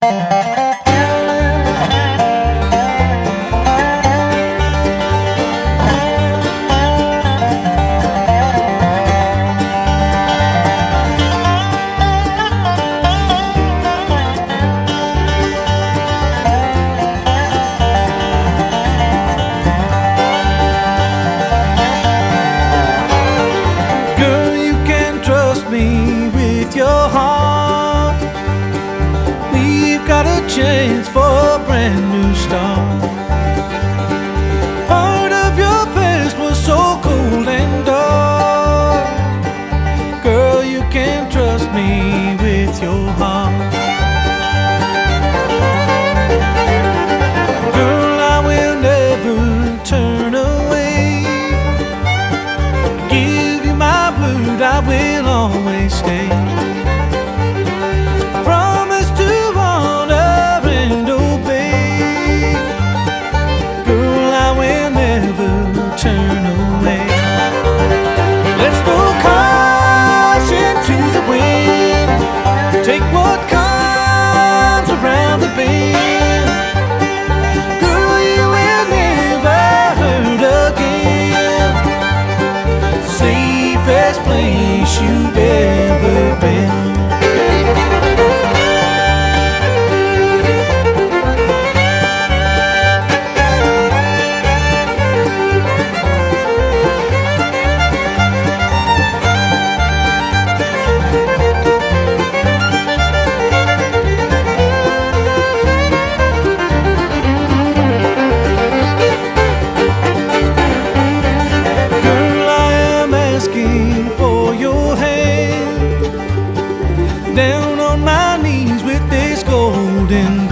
Me with your heart. We've got a chance for a brand new start. Part of your past was so cold and dark. Girl, you can trust me with your heart. Girl, I will never turn away. Give you my word, I will always stay. I promise to honor and obey. Girl, I will never turn away. Let's throw caution to the wind. Take what comes around the bend. Girl, you will never hurt again. Safest place you've ever been. For your hand, down on my knees with this golden